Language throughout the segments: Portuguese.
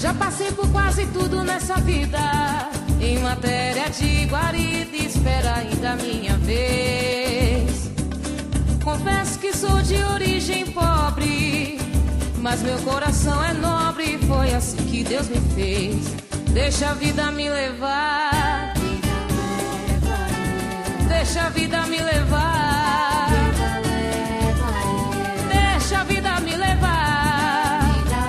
já passei por quase tudo nessa vida. Em matéria de guarida, espera ainda a minha vez. Confesso que sou de origem pobre, mas meu coração é nobre. Foi assim que Deus me fez. Deixa a vida me levar. Deixa a vida me levar. Deixa a vida me levar.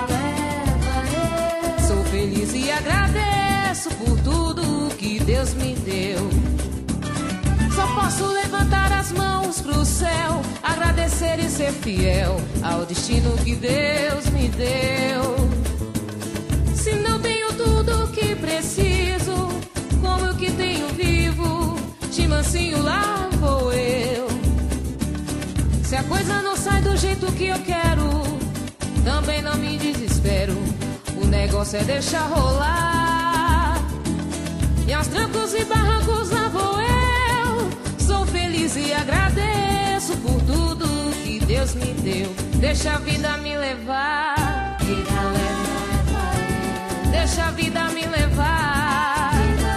Sou feliz e agradeço por tudo que Deus me deu. Só posso levantar as mãos pro céu, agradecer e ser fiel ao destino que Deus me deu. Se não tenho tudo o que preciso, como o que tenho vivo, de mansinho lá vou eu. Se a coisa não sai do jeito que eu quero, também não me desespero. O negócio é deixar rolar. E aos trancos e barrancos lá vou eu. Sou feliz e agradeço por tudo que Deus me deu. Deixa a vida me levar. Deixa a vida me levar.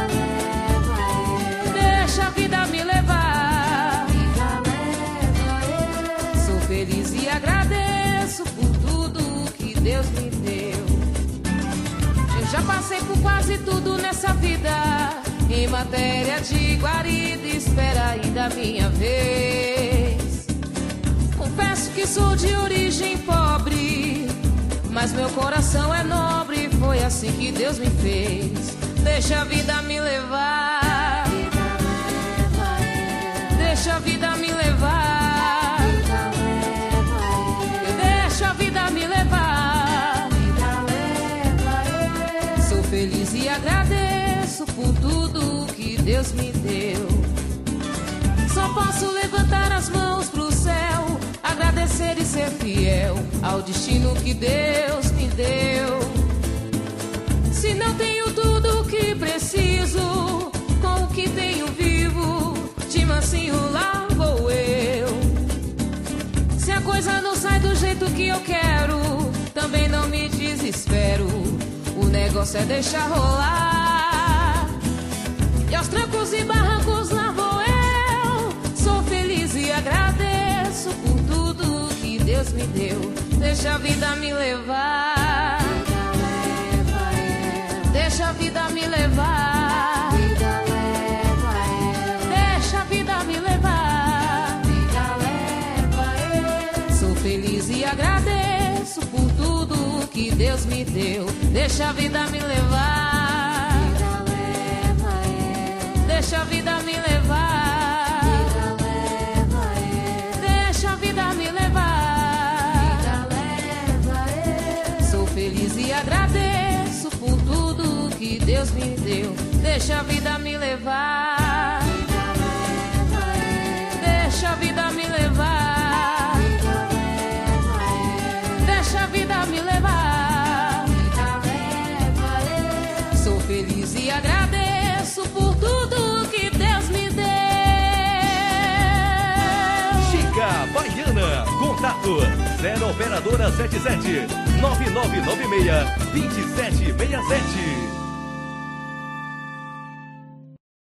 Deixa a vida me levar. Sou feliz e agradeço por tudo que Deus me deu. Eu já passei por quase tudo nessa vida. Em matéria de guarida, espera ainda a minha vez. Confesso que sou de origem pobre, mas meu coração é nobre. Foi assim que Deus me fez. Deixa a vida me levar. Deixa a vida me levar. Deixa a vida me levar. Sou feliz e agradeço por tudo que Deus me deu. Só posso levantar as mãos pro céu, agradecer e ser fiel ao destino que Deus me deu. Se não tenho tudo o que preciso, com o que tenho vivo, de mansinho lá vou eu. Se a coisa não sai do jeito que eu quero, também não me desespero. O negócio é deixar rolar. E aos trancos e barrancos lá vou eu. Sou feliz e agradeço por tudo que Deus me deu. Deixa a vida me levar. Deixa a vida me levar. Deixa a vida me levar. Sou feliz e agradeço por tudo que Deus me deu. Deixa a vida me levar. Deixa a vida me levar. Deixa a vida me levar. Sou feliz e agradeço por tudo que Deus me deu. Deixa a vida me levar. Deixa a vida me levar. Deixa a vida me levar. Sou feliz e agradeço por tudo que Deus me deu. Chica Baiana. Contato 0 operadora 77 9996 2767.